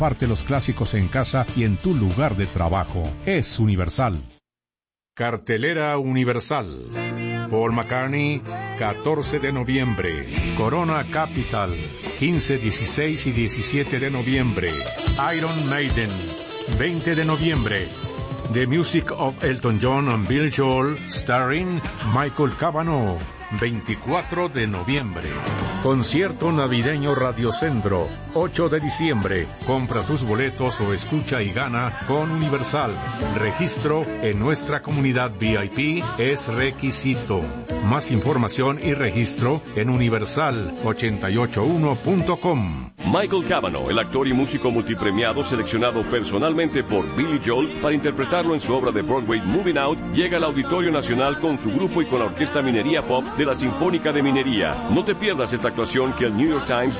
Comparte los clásicos en casa y en tu lugar de trabajo. Es Universal. Cartelera Universal. Paul McCartney, 14 de noviembre. Corona Capital, 15, 16 y 17 de noviembre. Iron Maiden, 20 de noviembre. The Music of Elton John and Billy Joel, starring Michael Cavanaugh, 24 de noviembre. Concierto navideño Radiocentro, 8 de diciembre. Compra tus boletos o escucha y gana con Universal. Registro en nuestra comunidad VIP es requisito. Más información y registro en universal881.com. Michael Cavanaugh, el actor y músico multipremiado seleccionado personalmente por Billy Joel para interpretarlo en su obra de Broadway Moving Out, llega al Auditorio Nacional con su grupo y con la Orquesta Minería Pop de la Sinfónica de Minería. No te pierdas esta actuación que el New York Times